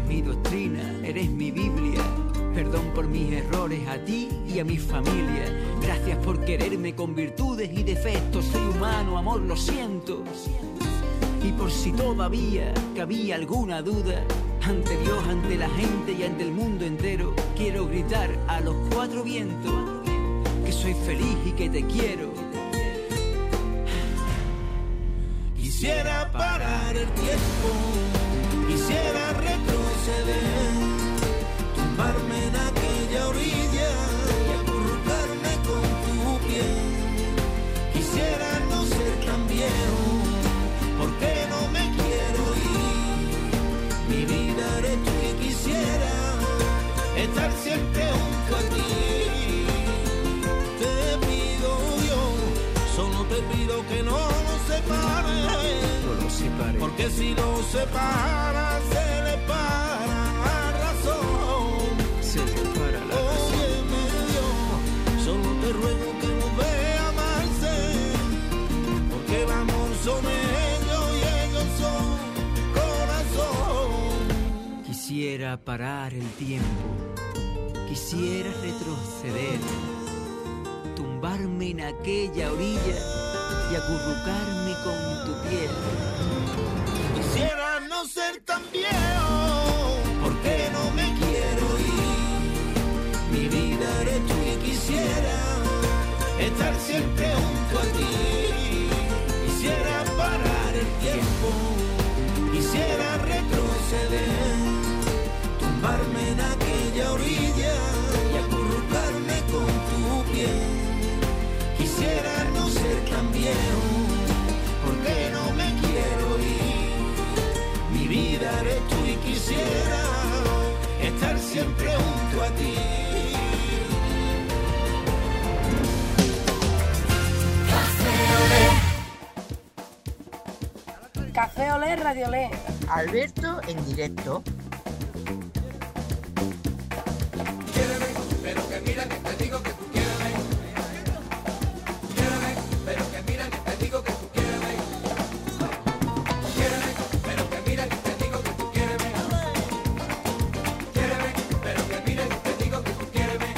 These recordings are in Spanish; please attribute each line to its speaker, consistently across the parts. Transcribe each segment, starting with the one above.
Speaker 1: mi doctrina, eres mi Biblia. Perdón por mis errores a ti y a mi familia. Gracias por quererme con virtudes y defectos. Soy humano, amor, lo siento. Y por si todavía cabía alguna duda, ante Dios, ante la gente y ante el mundo entero, quiero gritar a los cuatro vientos que soy feliz y que te quiero.
Speaker 2: Quisiera parar el tiempo, quisiera retroceder, tumbarme en aquella orilla y acurrucarme con tu piel. Quisiera no ser tan viejo, porque no me quiero ir. Mi vida eres tú y quisiera estar siempre junto a ti. Te pido Dios, solo te pido que no nos separes. Porque si lo separa, se le para la razón.
Speaker 1: Se le para la razón.
Speaker 2: Óyeme Dios, solo te ruego que nos vea amarse. Porque el amor son ellos y ellos son corazón.
Speaker 1: Quisiera parar el tiempo, quisiera retroceder, tumbarme en aquella orilla y acurrucarme con tu piel.
Speaker 2: Quisiera no ser tan viejo, porque no me quiero ir. Mi vida eres tú y quisiera estar siempre junto a ti. Quisiera parar el tiempo, quisiera retroceder, tumbarme en aquella orilla y acurrucarme con tu piel. Quisiera no ser tan viejo, porque no me quiero ir. Mi vida eres tú y quisiera estar siempre junto a ti.
Speaker 3: Café Olé, Radio Olé.
Speaker 4: Alberto en directo.
Speaker 2: Quiéreme, pero que mira que te digo que tú quiéreme. Quiéreme, pero que mira que te digo que tú quiéreme. Quiéreme, pero que mira que te digo que tú quiéreme. Quiéreme, pero que mira que te digo que tú quiéreme.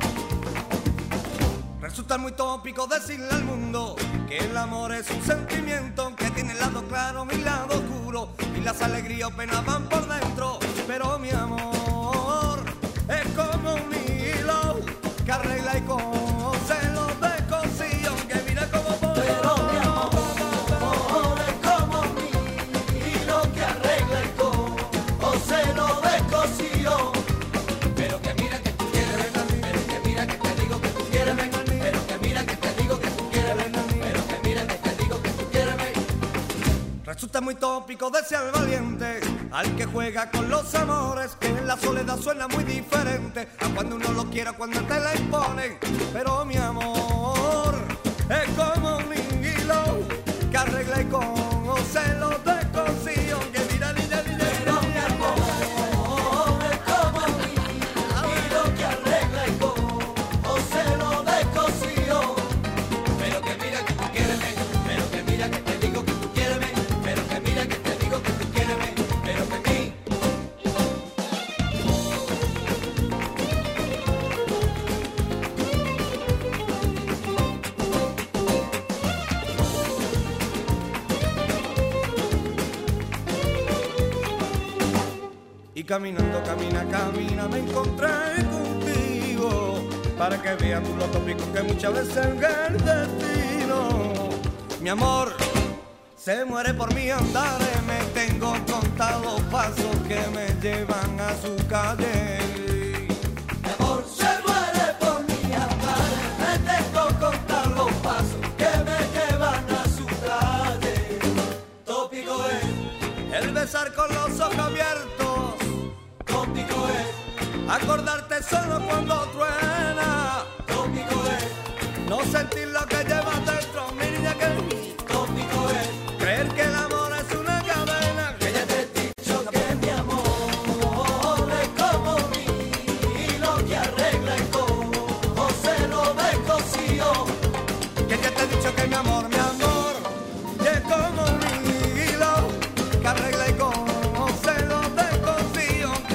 Speaker 2: Resulta muy tópico decirle al mundo que el amor es un sentimiento que tiene el lado claro y el lado oscuro, y las alegrías o penas van por dentro. Pero mi amor es como un hilo que arregla y cose los descosidos, que mira como por. Pero mi amor es como un hilo que arregla y cose los descosidos. Pero que mira que tú quieres, pero que mira que te digo que tú quieres, pero que mira que te digo que tú quieres, pero que mira que te digo que tú quieres. Resulta muy tópico desear valiente al que juega con los amores, que en la soledad suena muy diferente a cuando uno lo quiere, cuando te la imponen. Pero mi amor es como un hilo que arregla y cose los descosidos, que mira, niña, niña. Pero mi amor es como un hilo que arregla y cose los descosidos. Pero que mira que tú quieres, pero que mira que te digo que tú quieres, pero que mira que te digo que tú quieres, pero que mí. Y caminando, camina, me encontré contigo, para que veas tú lo tópico que muchas veces es el destino. Mi amor se muere por mí andar, me tengo contados pasos que me llevan a su calle. Mi amor se muere por mí andar, me tengo contados pasos que me llevan a su calle. Tópico es el besar con los ojos abiertos. Tópico es acordarte solo cuando truena. Tópico es no sentir lo que llevas dentro, mi niña, que tópico es creer que el amor es una cadena. Que ya te he dicho que mi amor es como mi hilo que arregla y cose lo descosido. Que ya te he dicho que mi amor es como mi hilo que arregla y cose lo descosido.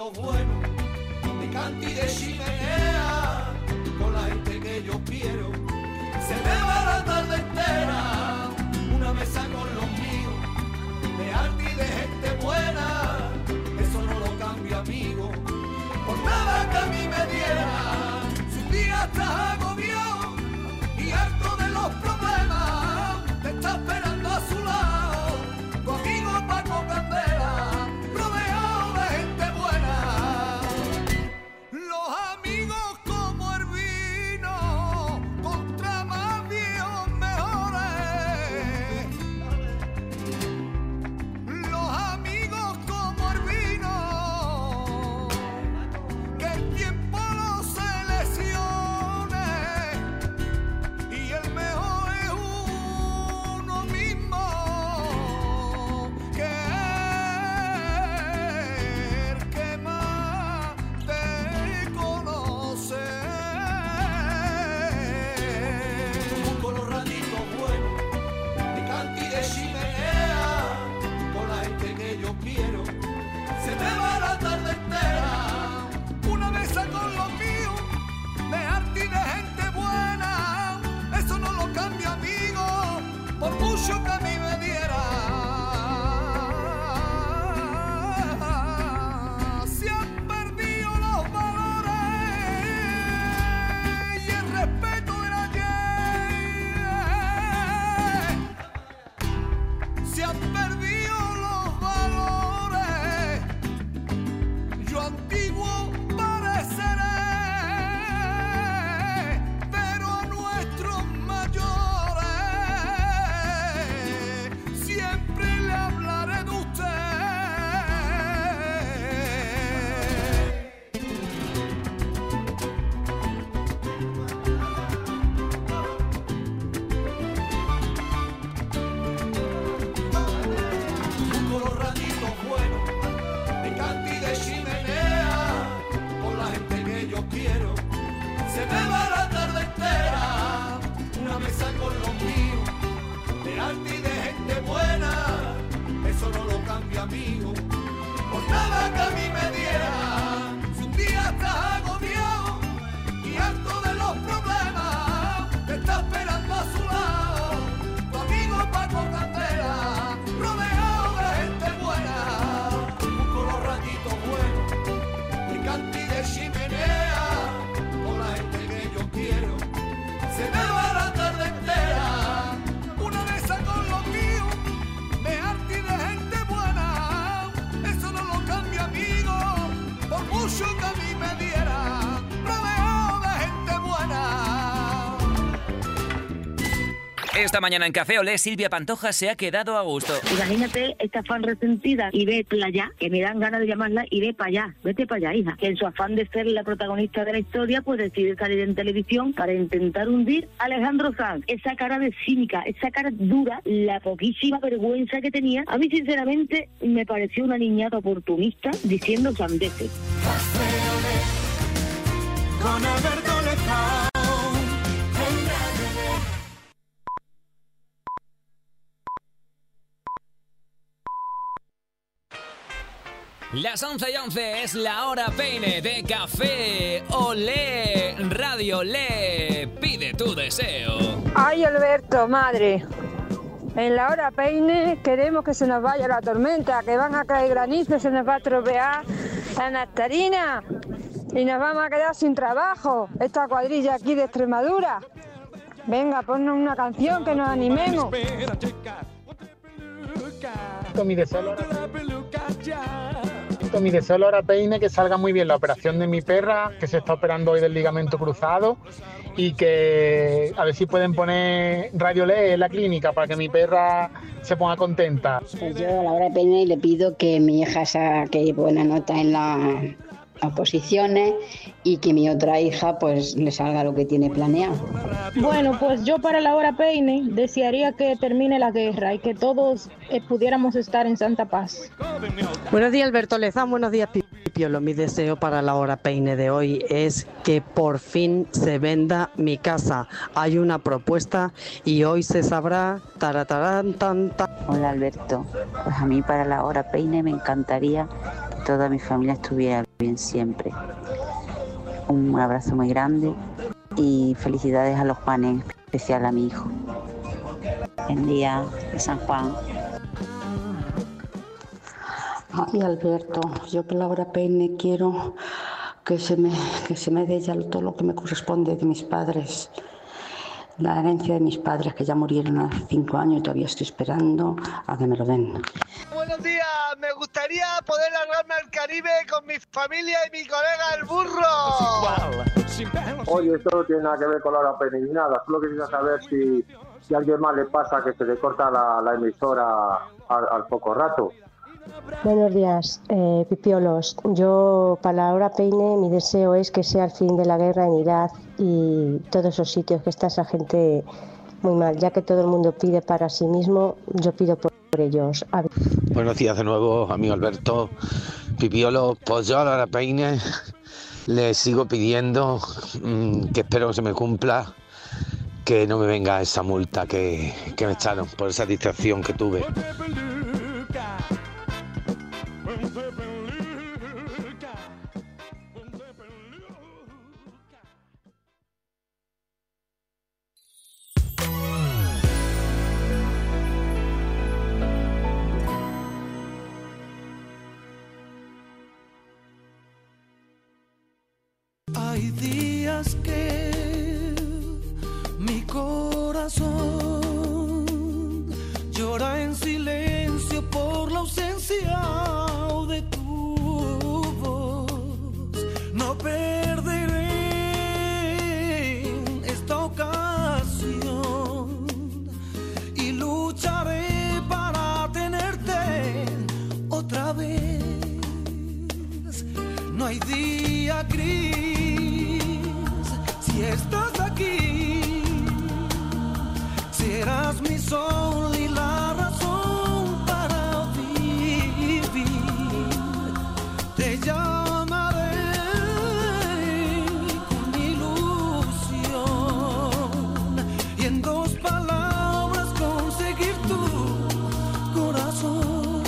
Speaker 2: ratitos buenos, de canti y de chimenea, con la gente que yo quiero. Se me va la tarde entera, una mesa con los míos, de arte y de gente buena, eso no lo cambio, amigo, por nada que a mí me diera. Si un día estás agobiado y harto de los problemas, te está esperando a su lado tu amigo Paco Candela, rodeado de gente buena. Los amigos como el vino, contra más viejos mejores. Los amigos como el vino, que el tiempo los seleccione, y el mejor es uno mismo, que el que más te conoce. Busco los ratitos buenos, de canti y de chimenea, con la gente que yo quiero. Se me va la tarde entera, una mesa con los míos, de arte y de gente buena, eso no lo cambio, amigo, por mucho que a mí me diera. Se han perdido los valores y el respeto del ayer. Se han perdido los valores, yo antiguo pareceré, pero a nuestros mayores siempre le hablaré de usted. Busco los ratitos buenos, de canti y de chimenea, con la gente que yo quiero. Se me va la tarde entera, una mesa con los míos, de arte y de gente buena, eso no lo cambio, amigo, por nada que a mí me diera. Si un día estás agobiado y harto de los problemas, te está esperando a su lado tu amigo Paco Candela, rodeado de gente buena. Busco los ratitos buenos, de canti y de chimenea, con la gente que yo quiero. Se me va la tarde entera, una mesa con los míos, de arte y de gente buena, eso no lo cambio, amigo, por mucho que a mí me diera, rodeado de gente buena.
Speaker 5: Esta mañana en Café Olé, Silvia Pantoja se ha quedado a gusto.
Speaker 4: Imagínate esta fan resentida y ve playa, que me dan ganas de llamarla y ve para allá, vete para allá, hija. Que en su afán de ser la protagonista de la historia, pues decide salir en televisión para intentar hundir a Alejandro Sanz. Esa cara de cínica, esa cara dura, la poquísima vergüenza que tenía, a mí sinceramente me pareció una niñata oportunista diciendo sandeces.
Speaker 2: Con Alberto Lezao.
Speaker 5: Las 11:11 es la hora peine de Café Olé, Radio Olé. Pide tu deseo.
Speaker 3: Ay, Alberto, madre. En la hora peine queremos que se nos vaya la tormenta, que van a caer granizos, se nos va a tropear la nectarina y nos vamos a quedar sin trabajo. Esta cuadrilla aquí de Extremadura. Venga, ponnos una canción que nos animemos.
Speaker 6: Mi deseo a la hora peine, que salga muy bien la operación de mi perra, que se está operando hoy del ligamento cruzado, y que a ver si pueden poner Radio Olé en la clínica para que mi perra se ponga contenta.
Speaker 7: Pues yo a la hora peine le pido que mi hija saque buena nota en las oposiciones y que mi otra hija pues le salga lo que tiene planeado.
Speaker 8: Bueno, pues yo para la hora peine desearía que termine la guerra y que todos pudiéramos estar en santa paz.
Speaker 9: Buenos días, Alberto Lezán, buenos días, Pipiolo. Mi deseo para la hora peine de hoy es que por fin se venda mi casa. Hay una propuesta y hoy se sabrá. Taratarán, tan, tan.
Speaker 10: Hola, Alberto. Pues a mí para la hora peine me encantaría que toda mi familia estuviera bien siempre. Un abrazo muy grande y felicidades a los Juanes, en especial a mi hijo. El día de San Juan.
Speaker 7: Ay, Alberto, yo por Laura Peine quiero que se me dé ya todo lo que me corresponde de mis padres. La herencia de mis padres, que ya murieron hace 5 años y todavía estoy esperando a que me lo den.
Speaker 11: Buenos días, me gustaría poder largarme al Caribe con mi familia y mi colega el burro.
Speaker 12: Oye, esto no tiene nada que ver con Laura Peine ni nada, solo quería saber si a alguien más le pasa que se le corta la emisora al poco rato.
Speaker 13: Buenos días, Pipiolos. Yo, para Laura Peine, mi deseo es que sea el fin de la guerra en Irak y todos esos sitios que está esa gente muy mal. Ya que todo el mundo pide para sí mismo, yo pido por ellos.
Speaker 14: Buenos días de nuevo, amigo Alberto. Pipiolo, pues yo a Laura Peine le sigo pidiendo, que espero que se me cumpla, que no me venga esa multa que me echaron por esa distracción que tuve.
Speaker 2: Hay días que mi corazón llora en silencio por la ausencia de tu voz. No perderé esta ocasión y lucharé para tenerte otra vez. No hay día gris si estás aquí, serás mi sol y la razón para vivir. Te llamaré con ilusión y en 2 palabras conseguir tu corazón.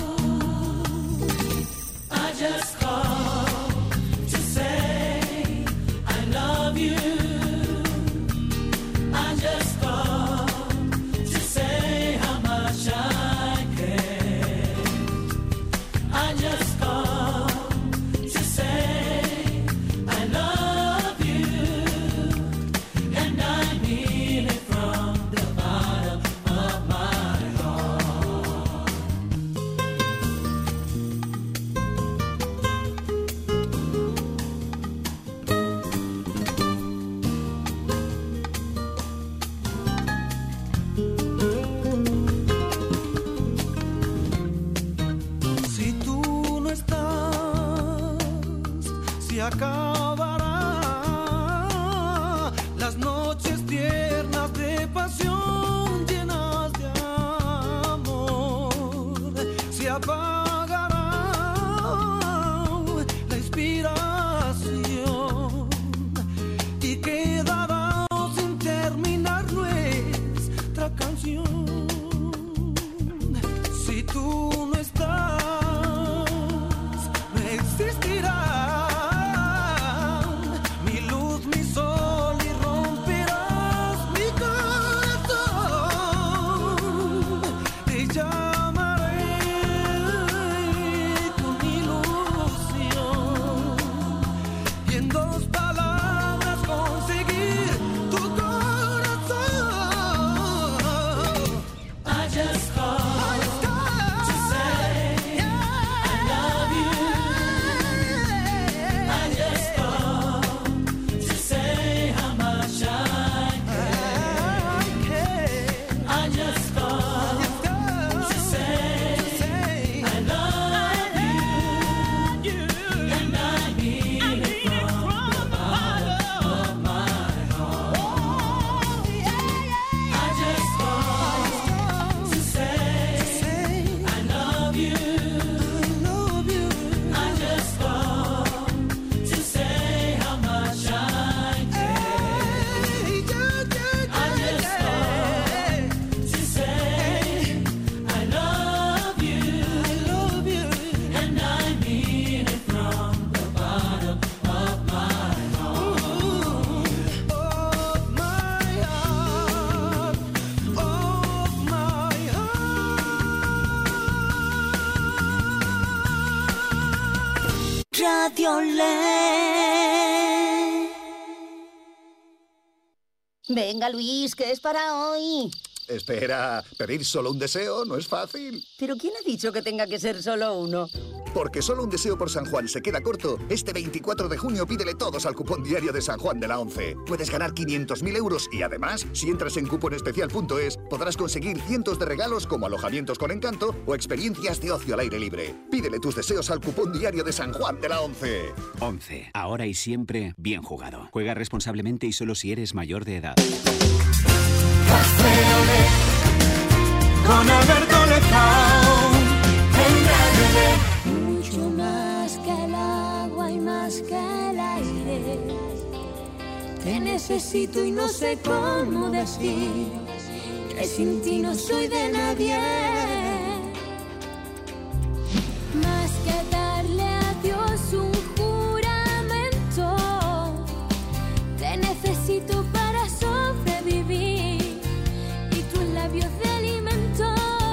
Speaker 2: I just called to say I love you. I just called to say how much I care. I just called to say I love you, and I mean it from the bottom of my heart. Si tú no estás, se acabará las noches tiernas de pasión llenas de amor. Se apagará la inspiración y quedará sin terminar nuestra canción. Si tú no estás, no existirá mi luz, mi sol y romperás mi corazón. Te llamaré
Speaker 15: Radio Le.
Speaker 16: Venga, Luis, ¿qué es para hoy?
Speaker 17: Espera, pedir solo un deseo no es fácil.
Speaker 16: ¿Pero quién ha dicho que tenga que ser solo uno?
Speaker 17: Porque solo un deseo por San Juan se queda corto. Este 24 de junio pídele todos al cupón diario de San Juan de la 11. Puedes ganar 500.000 euros y además, si entras en cuponespecial.es, podrás conseguir cientos de regalos como alojamientos con encanto o experiencias de ocio al aire libre. Pídele tus deseos al cupón diario de San Juan de la 11.
Speaker 18: 11. Ahora y siempre, bien jugado. Juega responsablemente y solo si eres mayor de edad.
Speaker 15: Con Alberto Lezao en Radio Le. Mucho más que el agua y más que el aire. Te necesito y no sé cómo decir que sin ti no soy de nadie. Más que darle a Dios un juramento. Te necesito para sobrevivir. De alimento.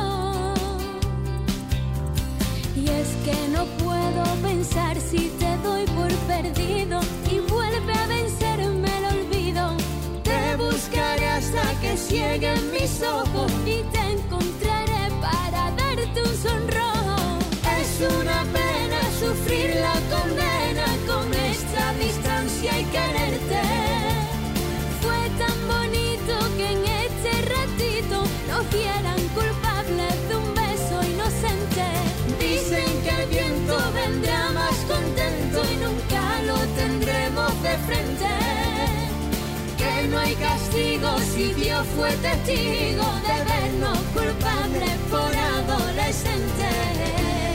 Speaker 15: Y es que no puedo pensar si te doy por perdido y vuelve a vencerme el olvido. Te buscaré hasta que cieguen mis ojos y te encontraré para darte un sonrojo. Es una pena sufrir la condena con esta distancia y quererte. Fue tan bonito que en este ratito nos vieran culpables de un beso inocente. Dicen que el viento vendrá más contento y nunca lo tendremos de frente. Que no hay castigo si Dios fue testigo de vernos culpables por adolescentes.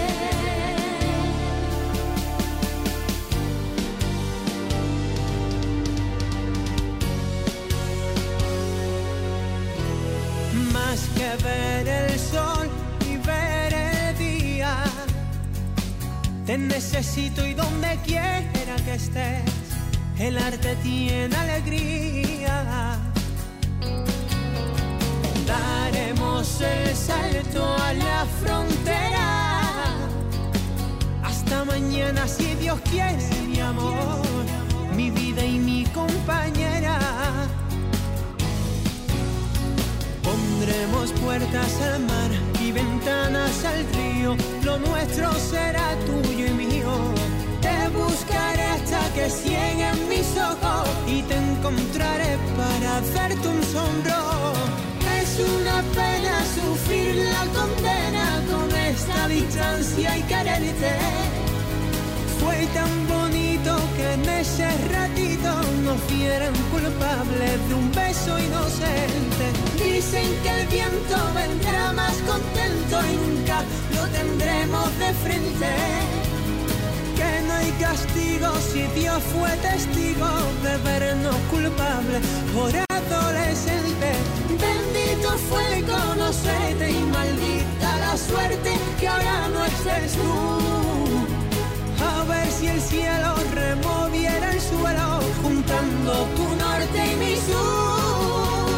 Speaker 2: Más que ver el sol y ver el día, te necesito y donde quiera que estés, el arte tiene alegría. Daremos el salto a la frontera. Hasta mañana si Dios quiere, mi amor, mi vida y mi compañera. Pondremos puertas al mar y ventanas al río. Lo nuestro será tuyo y mío. Te buscaré hasta que cieguen mis ojos y te encontraré para darte un sonrojo. Es una pena sufrir la condena con esta distancia y quererte. Fue tan bonito que en ese ratito nos vieran culpables de un beso inocente. Dicen que el viento vendrá más contento y nunca lo tendremos de frente. Que no hay castigo si Dios fue testigo de vernos culpables por adolescentes. Bendito fue conocerte y maldita la suerte que ahora no estés tú. A ver si el cielo removiera el suelo, juntando tu norte y mi sur.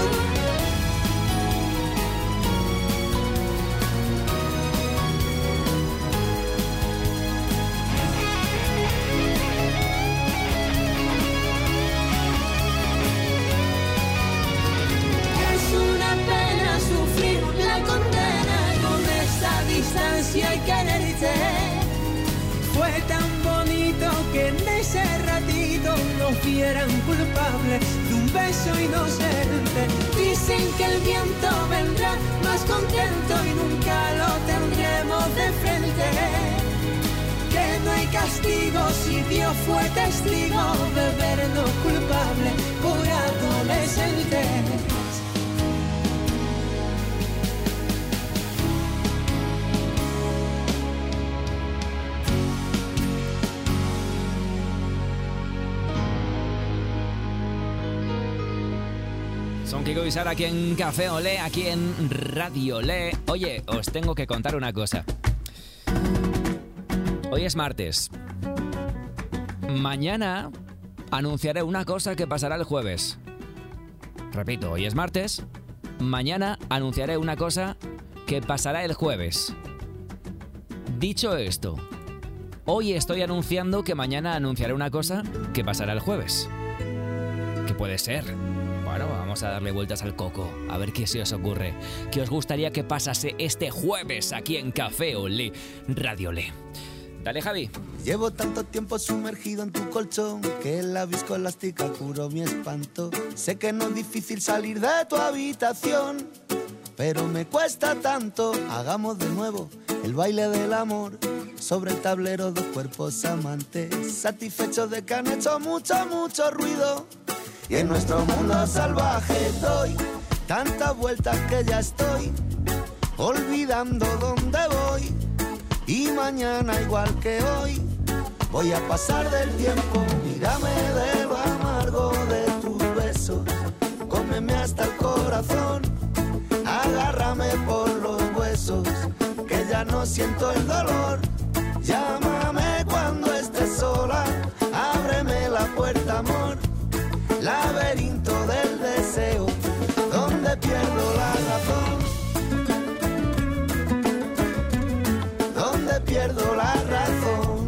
Speaker 2: Es una pena sufrir la condena con esta distancia y quererte. Fue tan bonito que en ese ratito nos vieran culpables de un beso inocente. Dicen que el viento vendrá más contento y nunca lo tendremos de frente. Que no hay castigo si Dios fue testigo de vernos culpables por adolescentes.
Speaker 5: Son Kiko y Sara aquí en Café Olé, aquí en Radio Le. Oye, os tengo que contar una cosa. Hoy es martes. Mañana anunciaré una cosa que pasará el jueves. Repito, hoy es martes. Mañana anunciaré una cosa que pasará el jueves. Dicho esto, Hoy estoy anunciando que mañana anunciaré una cosa que pasará el jueves. ¿Qué puede ser? Bueno, vamos a darle vueltas al coco, a ver qué se os ocurre. ¿Qué os gustaría que pasase este jueves aquí en Café Olé, Radio Olé? Dale, Javi.
Speaker 2: Llevo tanto tiempo sumergido en tu colchón que la viscoelástica curó mi espanto. Sé que no es difícil salir de tu habitación, pero me cuesta tanto. Hagamos de nuevo el baile del amor sobre el tablero, dos cuerpos amantes, satisfechos de que han hecho mucho, mucho ruido. Y en nuestro mundo salvaje doy tantas vueltas que ya estoy olvidando dónde voy. Y mañana igual que hoy voy a pasar del tiempo. Mírame de lo amargo de tus besos, cómeme hasta el corazón, agárrame por los huesos, que ya no siento el dolor. Llámame cuando estés sola, ábreme la puerta, amor, laberinto del deseo, donde pierdo la razón, donde pierdo la razón.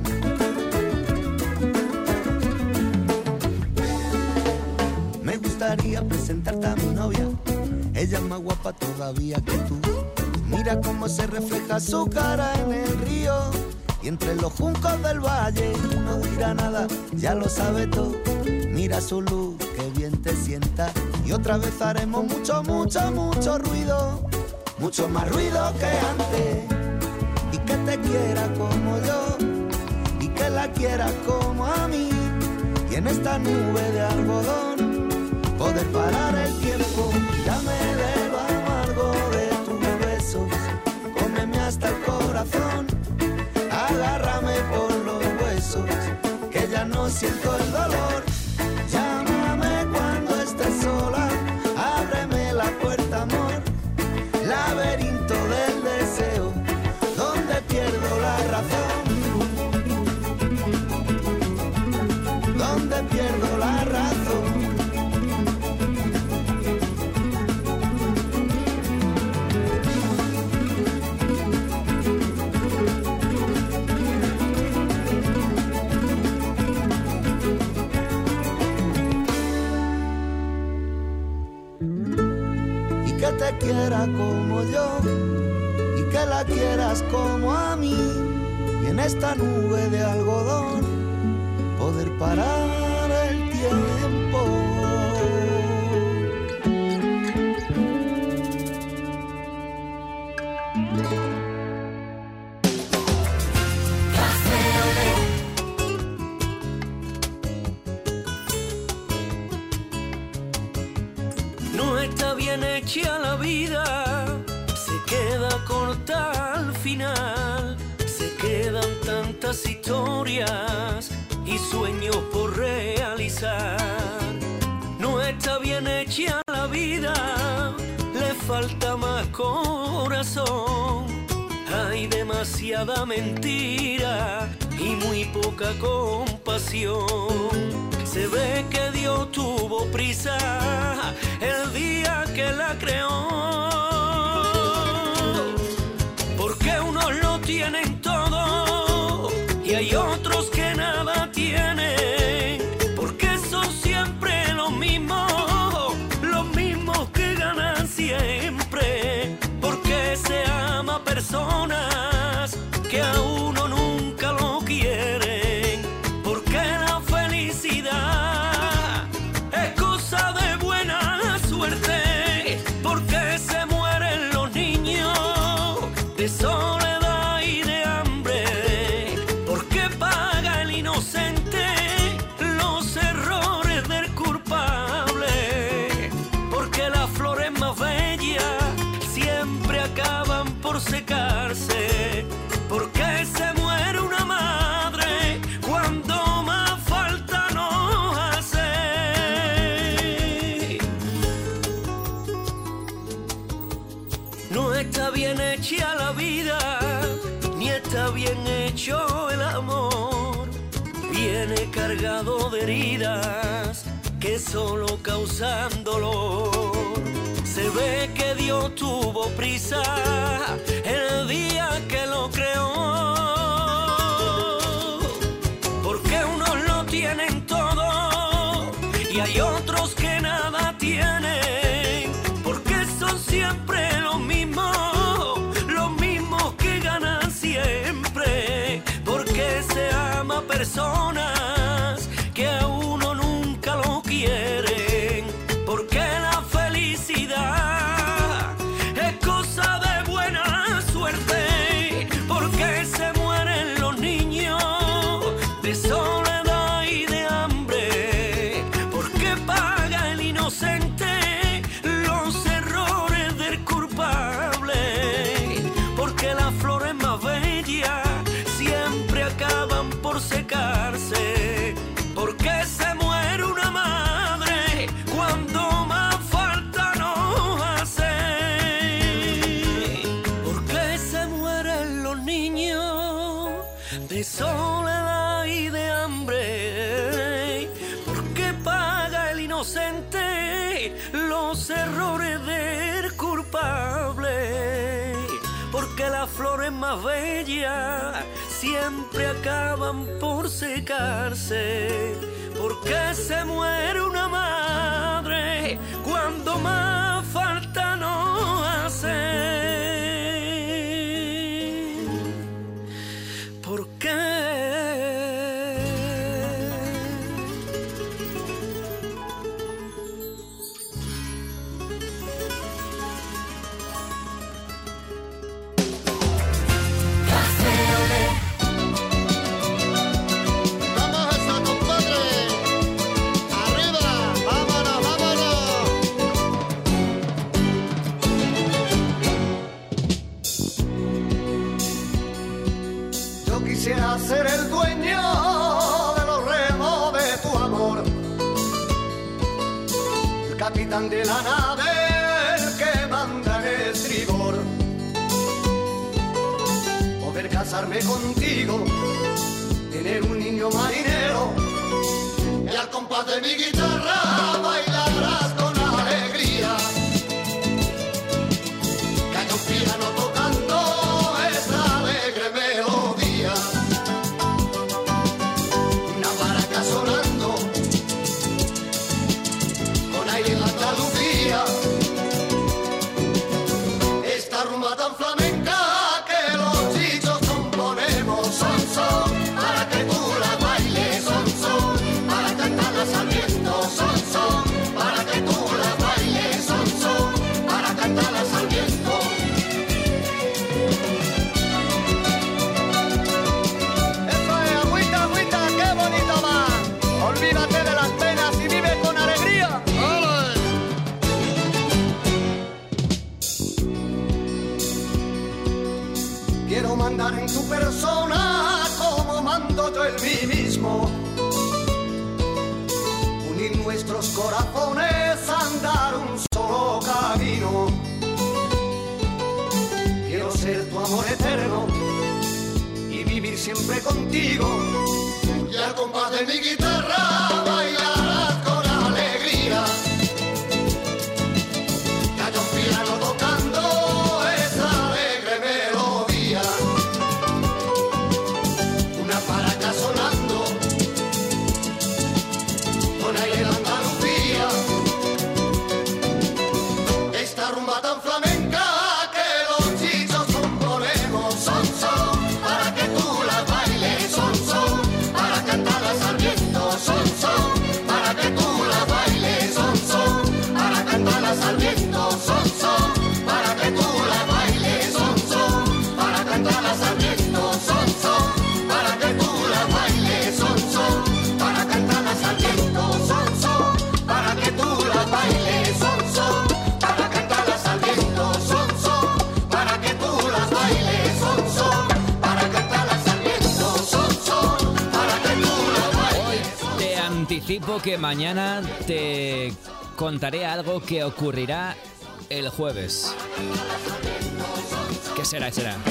Speaker 2: Me gustaría presentarte a mi novia, ella es más guapa todavía que tú. Mira cómo se refleja su cara en el río, y entre los juncos del valle no dirá nada, ya lo sabe todo. Mira su luz, que bien te sienta, y otra vez haremos mucho, mucho, mucho ruido, mucho más ruido que antes. Y que te quiera como yo, y que la quieras como a mí, y en esta nube de algodón poder parar el tiempo. Mírame de lo amargo de tus besos, cómeme hasta el corazón, agárrame por los huesos, que ya no siento el dolor. Llámame cuando estés sola, ábreme la puerta, amor, laberinto del deseo, donde pierdo la razón, donde pierdo la razón. Que te quiera como yo, y que la quieras como a mí, y en esta nube de algodón poder parar el tiempo.
Speaker 19: No está bien hecha la vida, se queda corta al final, se quedan tantas historias y sueños por realizar. No está bien hecha la vida, le falta más corazón. Hay demasiada mentira y muy poca compasión. Se ve que Dios tuvo prisa el día que la creó, porque unos lo tienen todo y hay otros que nada tienen, porque son siempre los mismos que ganan siempre, porque se ama personas que a uno nunca lo quieren, porque la felicidad es cosa de buena suerte, porque se mueren los niños de soledad y de hambre, porque paga el inocente los errores del culpable, porque las flores más bellas siempre acaban por secarse, porque se muere una madre cuando más falta nos hace. No está bien hecha la vida, ni está bien hecho el amor, viene cargado de heridas que solo causan dolor. Se ve que Dios tuvo prisa el día que lo creó, personas que a uno nunca lo quieren, porque la felicidad es cosa de buena suerte, porque se mueren los niños de soledad y de hambre, porque paga el inocente los errores del culpable, porque las flores más bellas siempre acaban por secarse, porque se muere una madre cuando más falta nos hace, porque se mueren los niños de soledad y de hambre, porque paga el inocente los errores del culpable, porque las flores más bellas siempre acaban por secarse, porque se muere una madre cuando más falta nos hace. ¿Por qué?
Speaker 2: Yo quisiera ser el dueño de los remos de tu amor, el capitán de la nave, el que manda en el estribor, poder casarme contigo, tener un niño marinero y al compás de mi guitarra bailarás con alegría, que haya un piano tocando esta alegre melodía, una maraca sonando con aire en Andalucía, esta rumba tan flamenca que los chicos componemos, son para que tú la bailes, son para cantarlas al viento, son para que tú la bailes, son para cantarlas al viento. Eso es, agüita, agüita, qué bonito va. Olvídate de las penas y vive con alegría. Quiero mandar en tu persona como mando yo en mí mismo, unir nuestros corazones, andar un solo camino. Quiero ser tu amor eterno y vivir siempre contigo, y al compás de mi guitarra bailarás con alegría, que haya un piano tocando esa alegre melodía, una maraca sonando con aire de Andalucía, esta rumba tan flamenca que los chicos componemos, son para que tú la bailes, son para cantarlas al viento, son para que tú la bailes, son para cantarlas al viento, son para que tú la bailes, son para cantarlas al viento, son para que tú la bailes, son para cantarlas al viento, son para que tú la bailes, son para cantarlas al viento, son para que tú las bailes, son para cantarlas al viento, son para que tú la bailes.
Speaker 5: Te anticipo que mañana te contaré algo que ocurrirá el jueves. ¿Qué será?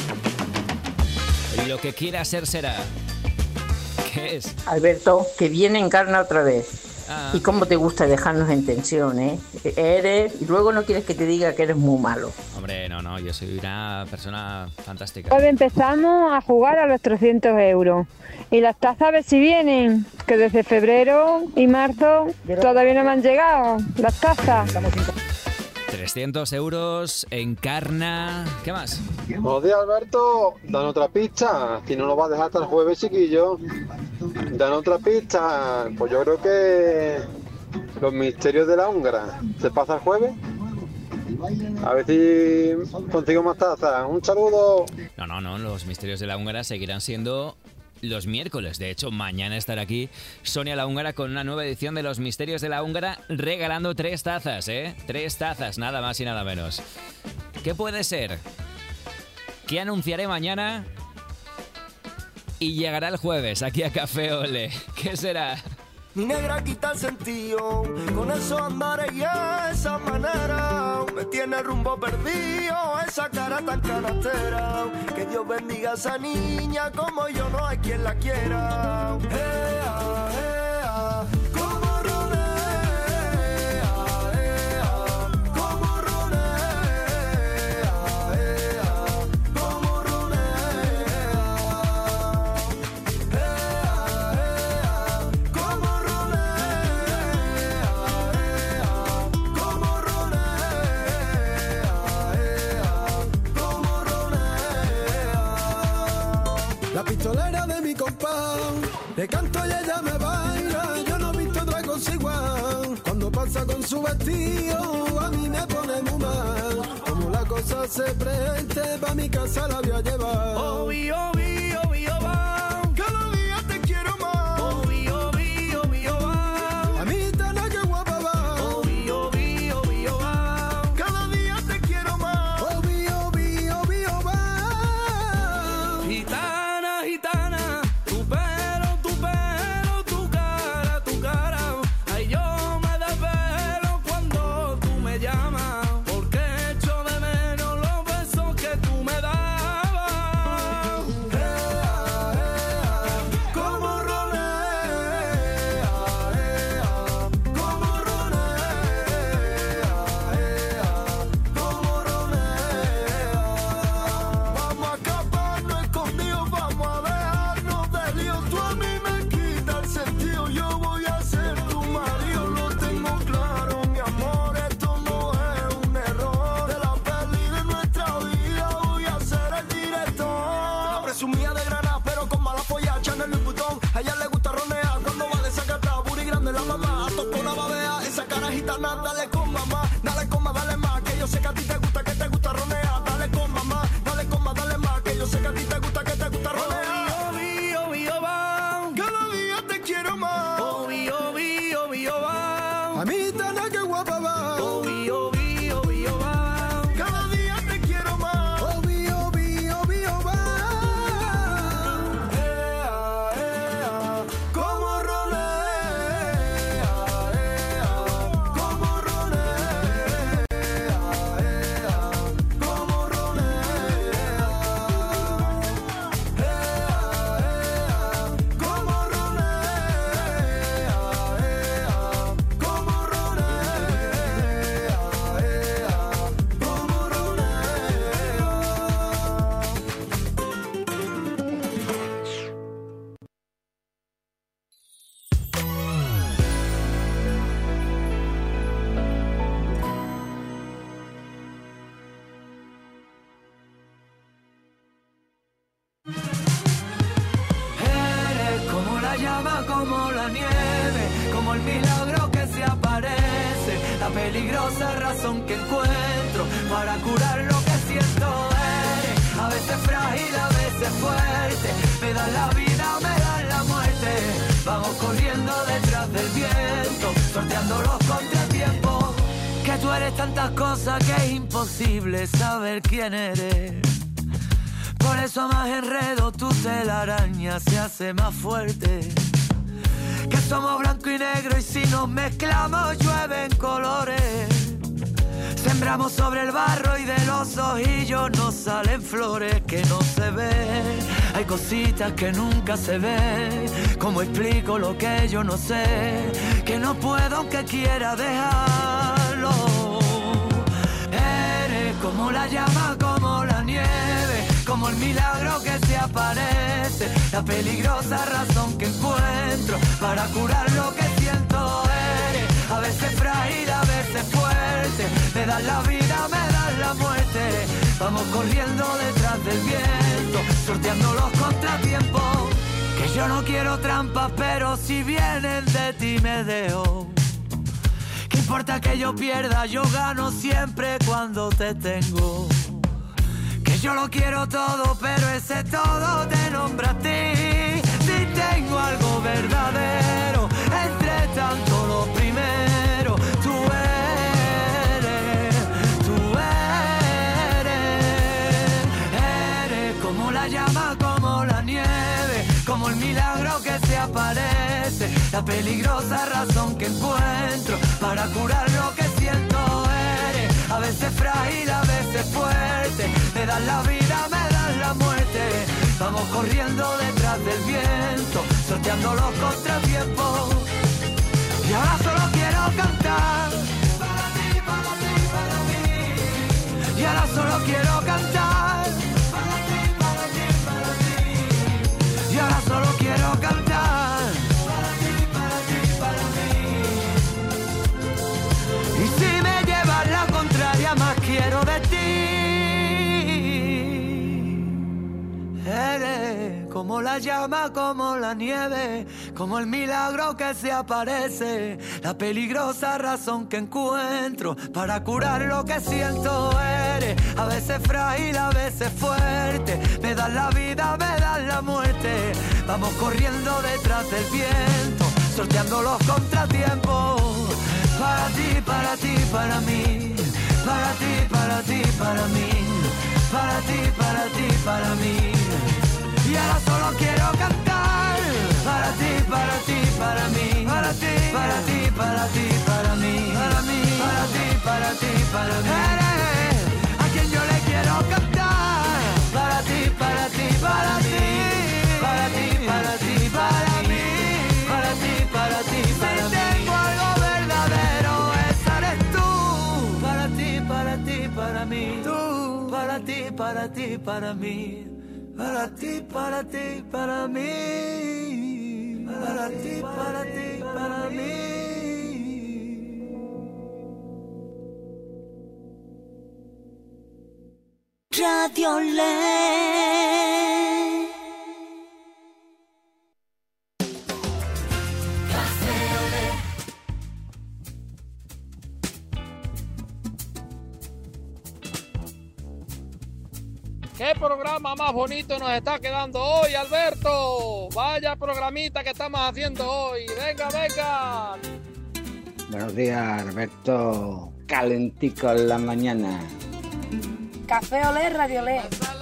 Speaker 5: Lo que quiera ser será. ¿Qué es?
Speaker 20: Alberto, que viene Encarna otra vez. Y cómo te gusta dejarnos en tensión, ¿eh? Y luego no quieres que te diga que eres muy malo.
Speaker 5: Hombre, no, yo soy una persona fantástica.
Speaker 3: Hoy empezamos a jugar a los 300 euros. Y las tazas, a ver si vienen, que desde febrero y marzo todavía no me han llegado las tazas.
Speaker 5: 300 euros, Encarna. ¿Qué más?
Speaker 21: Buenos días, Alberto. Dan otra pizza. Si no lo vas a dejar hasta el jueves, chiquillo. Dan otra pista. Pues yo creo que los misterios de la húngara. ¿Se pasa el jueves? A ver si consigo más tazas. Un saludo.
Speaker 5: No, los misterios de la húngara seguirán siendo los miércoles. De hecho, mañana estará aquí Sonia la húngara con una nueva edición de los misterios de la húngara, regalando 3 tazas, 3 tazas, nada más y nada menos. ¿Qué puede ser? ¿Qué anunciaré mañana? Y llegará el jueves aquí a Café Ole. ¿Qué será?
Speaker 2: Mi negra quita el sentido, con esos andares y esa manera, me tiene rumbo perdido, esa cara tan canastera, que Dios bendiga a esa niña, como yo no hay quien la quiera. Ea, ea, como ronea, ea, como ronea, ea, como ronea, la pistolera de mi compás, le canto y ella me baila, yo no he visto otra cosa igual. Cuando pasa con su vestido, a mí me pone muy mal. Como la cosa se preste, pa' mi casa la voy a llevar. Oh, bio, bio, bio, va. Cada día te quiero más. Oh, bio, bio, bio, va. A mí tana que guapa va. Oh, bio, bio, bio, va. Cada día te quiero más. Oh, bio, bio, bio, va.
Speaker 19: Gitana, tu pelo, tu cara, ay yo me desvelo cuando tú me llamas, porque echo de menos los besos que tú me dabas.
Speaker 2: Como ronea, como ronea, como ronea. Vamos a escaparnos escondidos, vamos a dejarnos de lío. Tú a mí me quitas el sentido, yo voy a ser tu marido. Lo tengo claro, mi amor, esto no es un error. De la peli de nuestra vida voy a ser el director. La presumía de Granada, pero con mala polla, Chanel y Butón. A ella le gusta ronear cuando va desacatada, buri grande la mamá. Toco la babea, esa cara gitana, dale con mamá, dale más. Que yo sé que a ti te gusta ronear. Dale con mamá, dale más. Que yo sé que a ti te gusta ronear.
Speaker 19: Bio, bio, va.
Speaker 2: Cada día te quiero más.
Speaker 19: Oh, bio, bio, bio, va.
Speaker 2: A mí tana que guapa va.
Speaker 19: Oh, bio, bio, bio, va.
Speaker 2: Cada día te quiero más. Oh, bio, bio, bio, va. Como ronea, como ronea, como ronea, como ronea, como
Speaker 1: Eres como la llama, como la nieve, como el milagro que se aparece, la peligrosa razón que encuentro para curar lo que siento. Eres a veces frágil, a veces fuerte, me das la vida, me das la muerte. Vamos corriendo detrás del viento, sorteando los contratiempos. Que tú eres tantas cosas que es imposible saber quién eres. Por eso a más enredo tu telaraña se hace más fuerte. Que somos blanco y negro y si nos mezclamos llueven colores. Sembramos sobre el barro y de los ojillos nos salen flores que no se ven. Hay cositas que nunca se ven. ¿Cómo explico lo que yo no sé? Que no puedo aunque quiera dejarlo. Eres como la llama, como la nieve, como el milagro que se aparece, la peligrosa razón que encuentro para curar lo que siento. Eres a veces frágil, a veces fuerte, me das la vida, me das la muerte. Vamos corriendo detrás del viento, sorteando los contratiempos. Que
Speaker 2: yo no quiero trampas, pero si vienen de ti me dejo. ¿Qué importa que yo pierda? Yo gano siempre cuando te tengo. Que yo lo quiero todo, pero ese todo te nombra a ti. Si tengo algo verdadero, entre tanto lo primero, tú eres como la llama, como la nieve, como el milagro que se aparece, la peligrosa razón que encuentro para curar lo que siento. Eres a veces frágil, a veces fuerte, me das la vida, me das la muerte. Vamos corriendo detrás del viento, sorteando los contratiempos. Y ahora solo quiero cantar para ti, para ti, para mí. Y ahora solo quiero cantar para ti, para ti, para mí. Y ahora solo quiero cantar para ti, para ti, para mí. Y si me llevas la contraria, más quiero de ti. Eres como la llama, como la nieve, como el milagro que se aparece, la peligrosa razón que encuentro para curar lo que siento. Eres a veces frágil, a veces fuerte, me das la vida, me das la muerte. Vamos corriendo detrás del viento, sorteando los contratiempos. Para ti, para ti, para mí. Para ti, para ti, para mí. Para ti, para ti, para mí. Y ahora solo quiero cantar para ti, para ti, para mí. Para ti, para ti, para ti, para mí. Para mí, para ti, para ti, para mí. Eres a quien yo le quiero cantar para ti, para ti, para ti. Para ti, para ti, para mí. Para ti, para ti, para mí. Si tengo algo verdadero, esa eres tú. Para ti, para ti, para mí. Tú, para ti, para ti, para mí. Para ti, para ti, para mí. Para ti, para ti, para mí.
Speaker 15: Radio Le.
Speaker 4: ¿Qué programa más bonito nos está quedando hoy, Alberto? Vaya programita que estamos haciendo hoy. Venga, venga.
Speaker 22: Buenos días, Alberto. Calentico en la mañana.
Speaker 23: Café Olé, Radio Olé.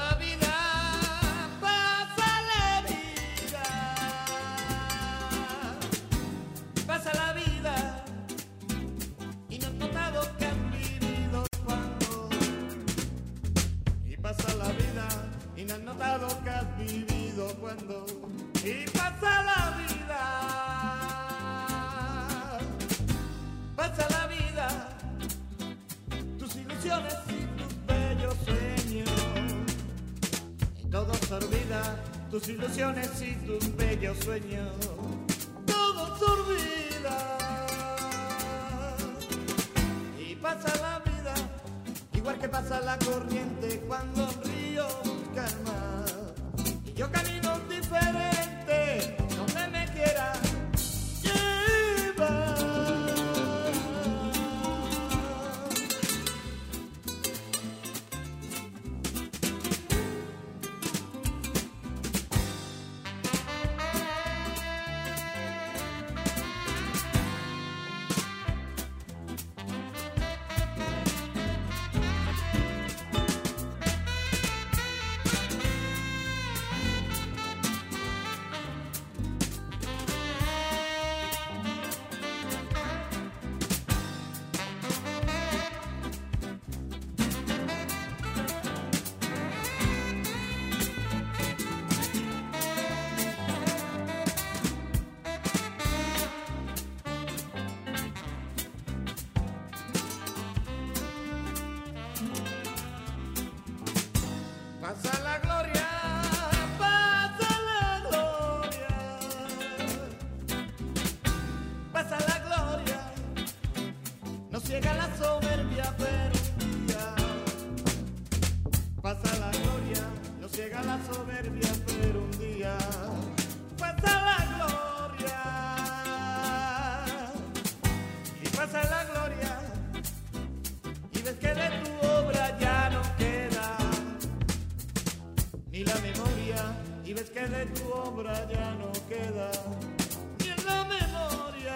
Speaker 2: Pasa la vida y no has notado que has vivido cuando. Y pasa la vida y no has notado que has vivido cuando. Y pasa la vida. Pasa la vida. Tus ilusiones y tus bellos sueños. Y todo se olvida. Tus ilusiones y tus bellos sueños. Todo se olvida. Y pasa la vida, igual que pasa la corriente cuando el río calma. Y yo camino diferente, donde me quiera llevar. Pasa la gloria, pasa la gloria, pasa la gloria, no ciega la soberbia, pero un día. Pasa la gloria, no ciega la soberbia, pero un día. Pasa nada ya no queda ni en la memoria.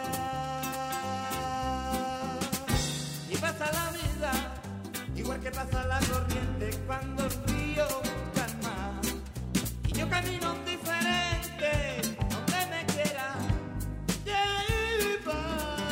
Speaker 2: Y pasa la vida igual que pasa la corriente cuando el río calma. Y yo camino diferente donde me quiera llevar.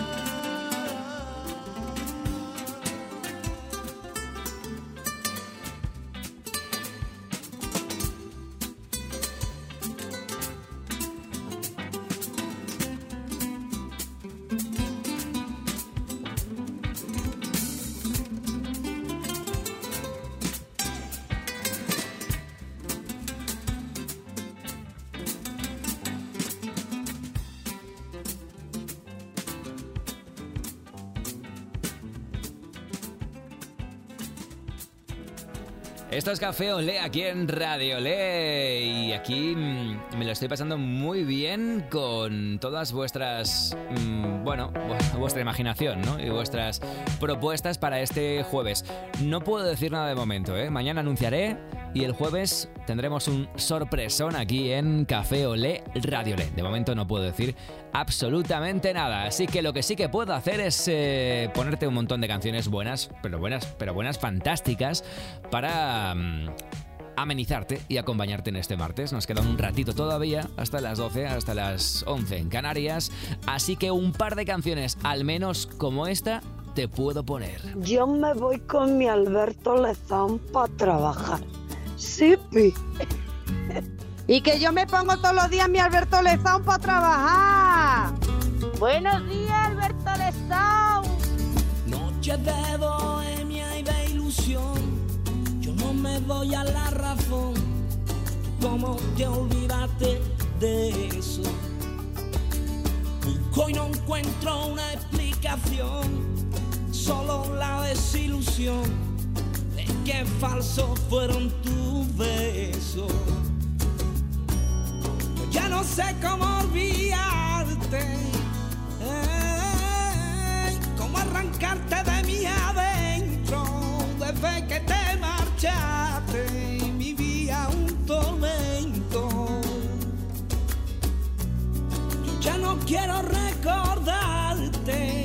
Speaker 5: Esto es Café Olé aquí en Radio Olé y aquí me lo estoy pasando muy bien con todas vuestras, vuestra imaginación, ¿no? Y vuestras propuestas para este jueves. No puedo decir nada de momento, ¿eh? Mañana anunciaré y el jueves tendremos un sorpresón aquí en Café Olé Radio Olé. De momento no puedo decir absolutamente nada, así que lo que sí que puedo hacer es ponerte un montón de canciones buenas, fantásticas, para amenizarte y acompañarte en este martes. Nos queda un ratito todavía, hasta las 12, hasta las 11 en Canarias, así que un par de canciones, al menos como esta, te puedo poner.
Speaker 6: Yo me voy con mi Alberto Lezán para trabajar. Sí, pi.
Speaker 8: Y que yo me pongo todos los días mi Alberto Lezán para trabajar. Buenos días, Alberto Lezán.
Speaker 19: Noches de bohemia y de ilusión, yo no me doy a la razón. ¿Cómo te olvidaste de eso? Busco y no encuentro una explicación, solo la desilusión de que falsos fueron tus besos. Ya no sé cómo olvidarte, cómo arrancarte de mí adentro. Desde que te marchaste vivía un tormento. Yo ya no quiero recordarte,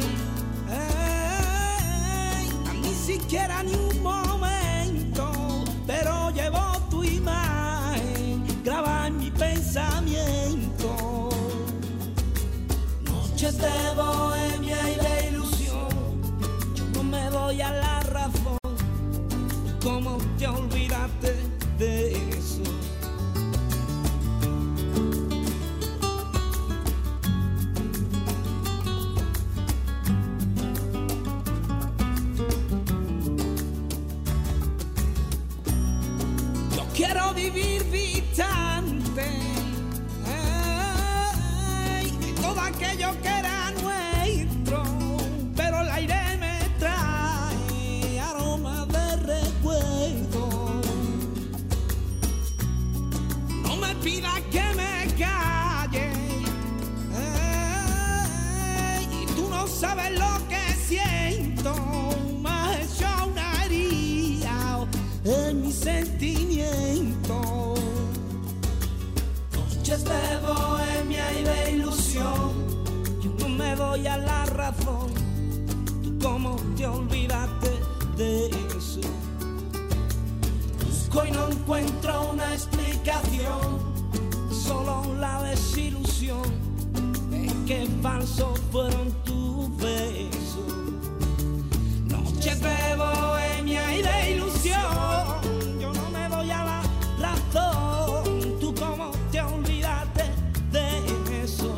Speaker 19: ni siquiera ni un momento, pero llevo tu imagen grabada en mi pensamiento. Noches de bohemia y de ilusión, yo no me doy a la razón. ¿Cómo te olvidaste de eso? Yo quiero vivir distante de todo aquello que era nuestro, pero el aire me trae aroma de recuerdo. No me pidas que me calle, y tú no sabes lo que siento. Me has hecho una herida en mi sentimiento. Noches de bohemia y de ilusión, yo no me doy a la razón. ¿Tú cómo te olvidaste de eso? Busco y no encuentro una explicación, solo la desilusión de que falsos fueron tus besos. Noches de bohemia y de ilusión, yo no me doy a la razón. ¿Tú cómo te olvidaste de eso?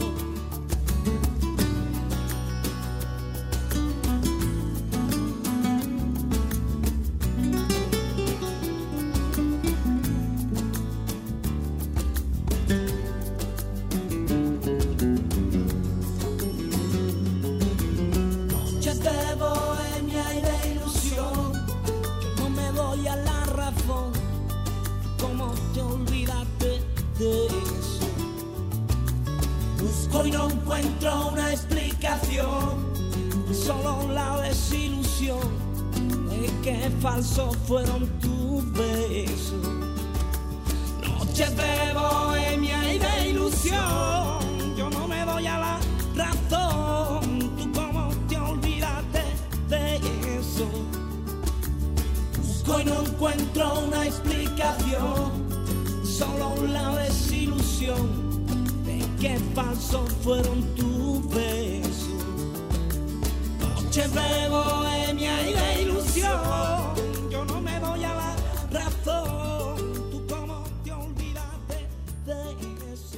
Speaker 19: Noches de bohemia y de ilusión, yo no me doy a la razón. ¿Cómo te olvidaste de eso? Busco y no encuentro una explicación, solo la desilusión de que falsos fueron tus besos. Noches de bohemia y de ilusión,
Speaker 7: ilusión, yo no me doy a la razón. Tú cómo te olvidaste de eso. Busco y no encuentro una explicación, solo la desilusión de que falsos fueron tus besos. Noches de bohemia y de ilusión, yo no me doy a la razón. Tú cómo te olvidaste de eso.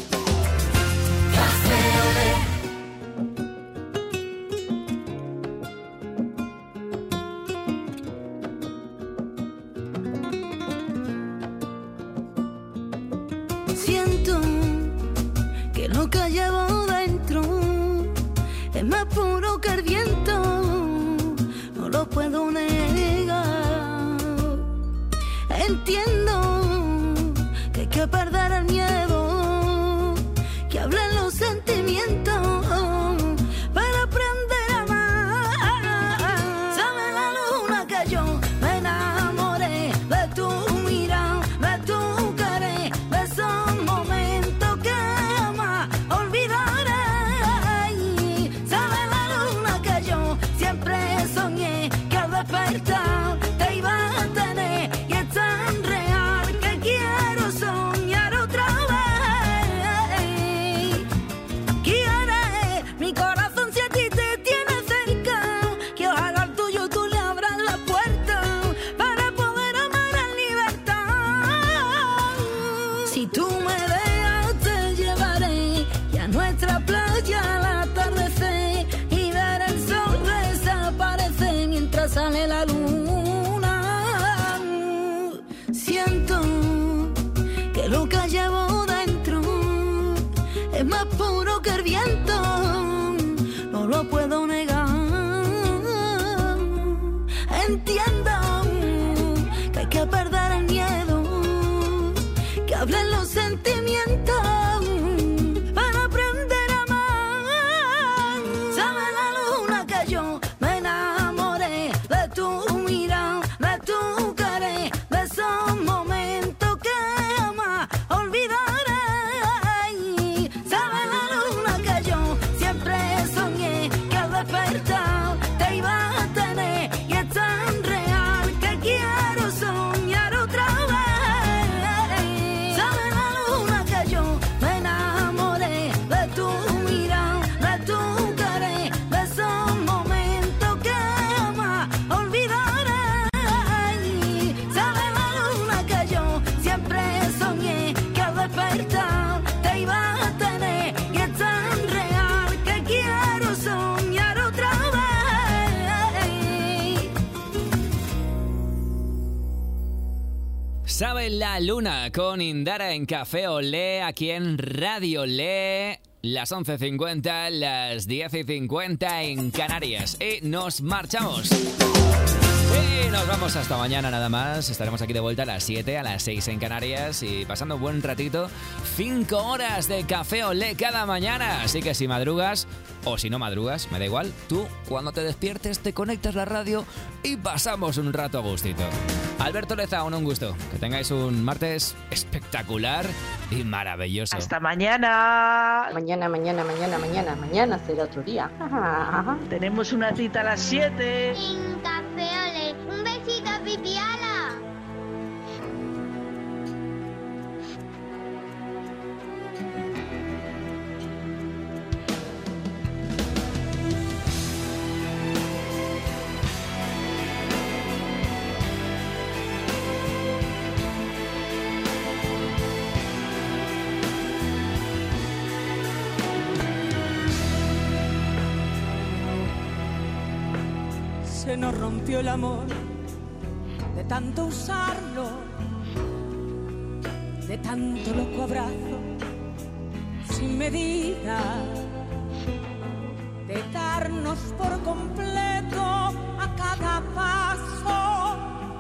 Speaker 7: Café Olé.
Speaker 15: Siento que lo que llevo dentro es más puro que el viento, no lo puedo negar. Entiendo que hay que perder el miedo, que hablen los sentimientos para aprender a amar. Sabe la luna que yo me enamoré de tu mirada, de tu querer, de esos momentos que jamás olvidaré. Sabe la luna que yo siempre soñé que al despertar te iba a tener, y es tan real que quiero soñar otra vez. Quiere mi corazón si a ti te tiene cerca, que ojalá al tuyo tú le abras la puerta para poder amar en libertad. Si tú me dejas te llevaré y a nuestra playa al atardecer y ver el sol desaparecer mientras sale la luna. Siento que lo que llevo dentro es más puro que el viento, no lo puedo negar. Entiendo que hay que perder el miedo, que hablen los sentimientos para aprender a amar. Sabe la luna que yo me enamoré de tu mirada, de tu querer, de esos momentos que jamás olvidaré. Sabe la luna que yo siempre soñé que al despertar te iba a tener, y es tan real que quiero soñar otra vez. Sabe la luna que yo me enamoré de tu mirada, de tu querer, de esos momentos que jamás olvidaré. Sabe la luna que yo siempre soñé que al despertar te iba a tener, y es tan real que quiero soñar otra vez.
Speaker 5: Sabe la luna con Indara en Café Olé, aquí en Radio Olé. Las 11:50, las 10:50 en Canarias. Y nos marchamos. Y nos vamos hasta mañana nada más. Estaremos aquí de vuelta a las 7, a las 6 en Canarias y pasando un buen ratito. 5 horas de Café Olé cada mañana. Así que si madrugas o si no madrugas, me da igual. Tú, cuando te despiertes, te conectas la radio y pasamos un rato a gustito. Alberto Lezaun, un gusto. Que tengáis un martes espectacular y maravilloso.
Speaker 20: Hasta mañana.
Speaker 8: Mañana será otro día.
Speaker 20: Tenemos una cita a las 7.
Speaker 15: En Café Olé. Un besito, Pipiala.
Speaker 7: Se nos rompió el amor de tanto usarlo, de tanto loco abrazo sin medida, de darnos por completo a cada paso.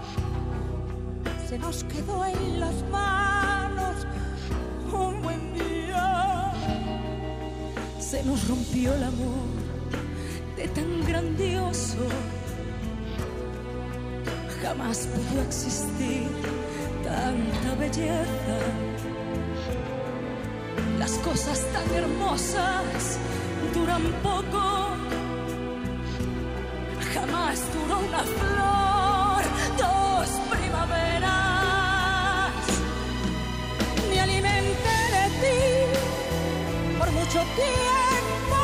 Speaker 7: Se nos quedó en las manos un buen día. Se nos rompió el amor de tan grandioso. Jamás pudo existir tanta belleza.
Speaker 15: Las cosas tan hermosas duran poco. Jamás duró una flor, 2 primaveras. Me alimenté de ti por mucho tiempo.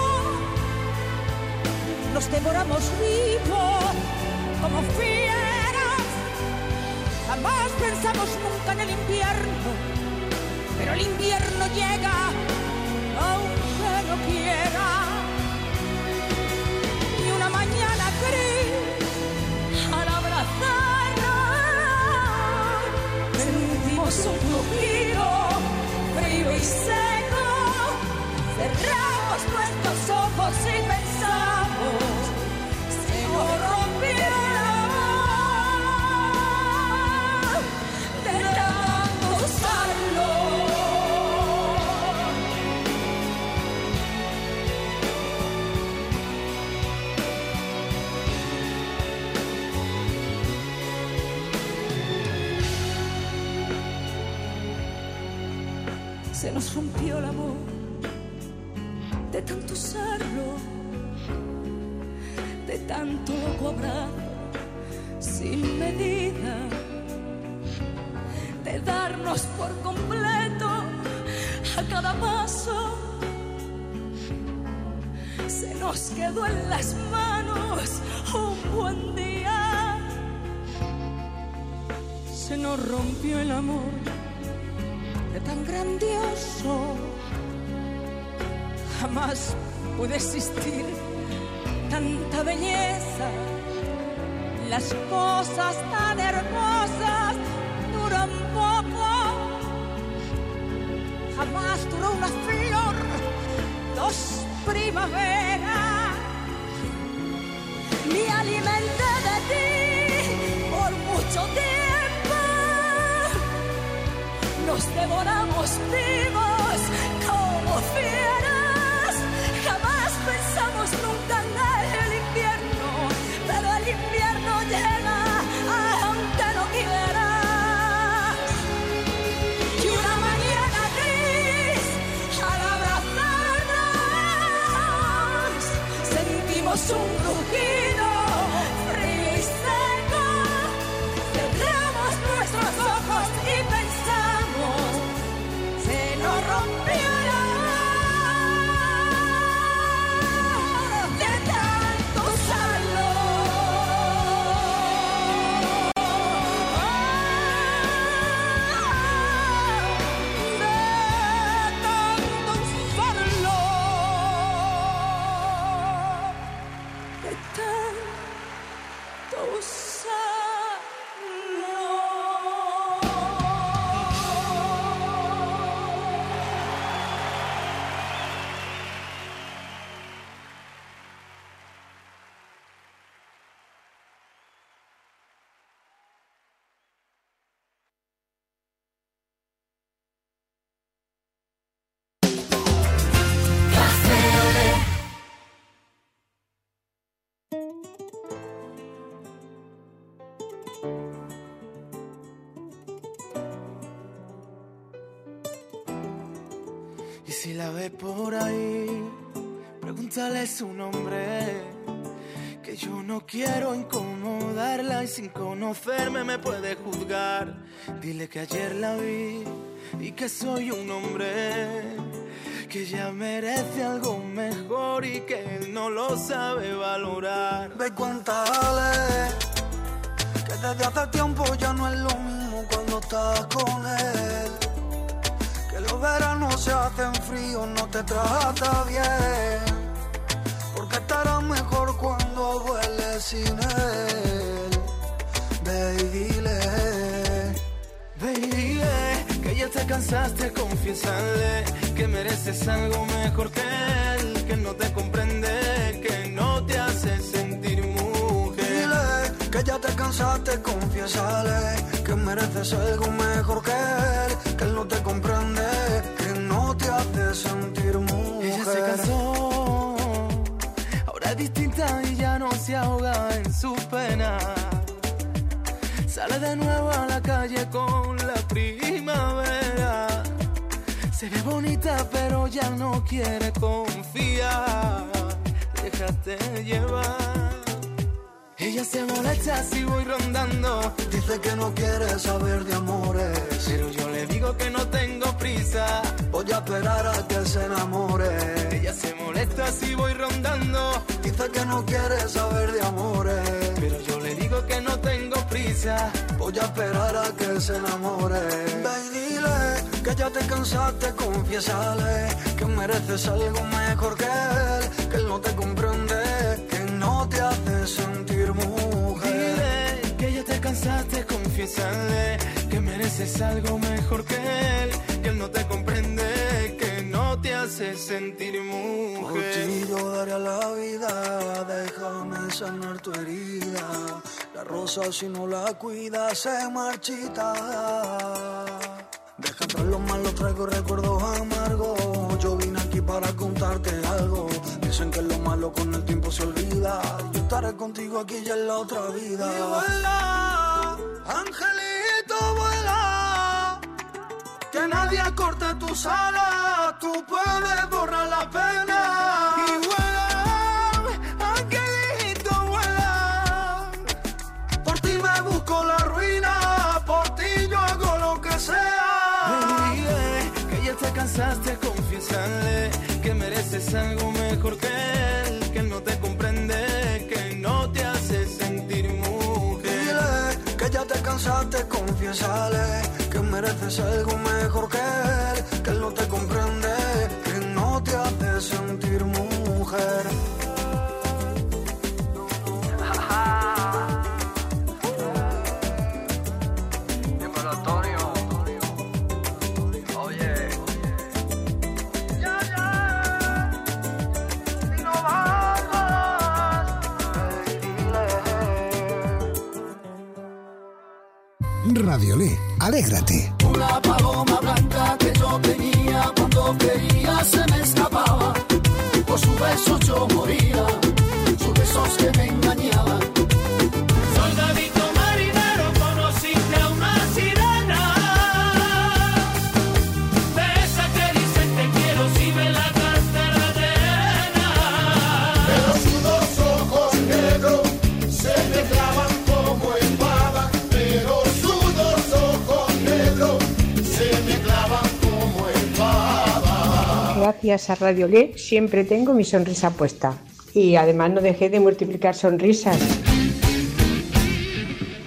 Speaker 15: Nos devoramos vivos como fieras. Jamás pensamos nunca en el invierno, pero el invierno llega aunque no quiera. Y una mañana gris, al abrazarnos, sentimos un rugido frío y seco. Cerramos nuestros ojos y pensamos, se nos rompió de tanto usarlo. Se nos rompió el amor de tanto usarlo, de tanto loco abrazo sin medida, de darnos por completo a cada paso. Se nos quedó en las manos un buen día. Se nos rompió el amor de tan grandioso. Jamás puede existir tanta belleza. Las cosas tan hermosas duran poco. Jamás duró una flor, 2 primaveras. Me alimenté de ti por mucho tiempo. Nos devoramos vivos como fieras. Jamás pensamos nunca en el invierno, pero el invierno llega aunque no quieras. Y una mañana gris, al abrazarnos, sentimos un rugido frío y seco. Cerramos nuestros ojos y pensamos, se nos rompió el amor de tanto usarlo. De tanto usarlo. De tanto
Speaker 9: Y si la ves por ahí, pregúntale su nombre, que yo no quiero incomodarla y sin conocerme me puede juzgar. Dile que ayer la vi y que soy un hombre que ya merece algo mejor y que él no lo sabe valorar.
Speaker 10: Ve y cuéntale que desde hace tiempo ya no es lo mismo cuando estás con él. Que los veranos se hacen fríos, no te trata bien, porque estará mejor cuando vueles sin él. Ve y dile,
Speaker 9: que ya te cansaste, confiésale que mereces algo mejor que él no te comprende, que no te hace sentir mujer.
Speaker 10: Dile que ya te cansaste, confiésale que mereces algo mejor que él no te comprende, que no te hace sentir mujer.
Speaker 9: Ella se cansó, ahora es distinta y ya no se ahoga en su pena. Sale de nuevo a la calle con la primavera. Se ve bonita pero ya no quiere confiar. Déjate llevar. Ella se molesta si voy rondando.
Speaker 10: Dice que no quiere saber de amores,
Speaker 9: pero yo le digo que no tengo prisa.
Speaker 10: Voy a esperar a que se enamore.
Speaker 9: Ella se molesta si voy rondando.
Speaker 10: Dice que no quiere saber de amores,
Speaker 9: pero yo le digo que no tengo prisa.
Speaker 10: Voy a esperar a que se enamore. Ve y dile que ya te cansaste, confiésale que mereces algo mejor que él no te comprende, que no te hace sentir mujer.
Speaker 9: Dile que ya te cansaste, confiésale que mereces algo mejor que él no te comprende, que no te hace sentir mujer.
Speaker 10: Por ti yo daría la vida, déjame sanar tu herida. La rosa si no la cuidas se marchita. Deja atrás lo malo, traigo recuerdos amargos. Yo vine aquí para contarte algo. Dicen que lo malo con el tiempo se olvida. Yo estaré contigo aquí ya en la otra vida. Y vuela, angelito, vuela, que nadie corte tus alas. Tú puedes borrar la pena.
Speaker 9: Y vuela, angelito, vuela,
Speaker 10: por ti me busco la ruina, por ti yo hago lo que sea.
Speaker 9: Que ya te cansaste, confiésale que mereces algo mejor que él no te comprende, que no te hace sentir mujer.
Speaker 10: Dile que ya te cansaste, confiésale que mereces algo mejor que él no te comprende, que no te hace sentir mujer.
Speaker 11: Radiolé, alégrate.
Speaker 10: Una paloma blanca que yo tenía, cuando quería se me escapaba. Por su beso yo moría, sus besos que me engañaban.
Speaker 7: Soldadito marinero, conociste a una sirena, de esa que dicen te quiero si me la cantas de arena.
Speaker 10: Pero sus dos ojos negros se me clavan como espada. Pero sus dos ojos negros se me clavan como espada.
Speaker 12: Gracias a Radiolé siempre tengo mi sonrisa puesta. Y además no dejé de multiplicar sonrisas.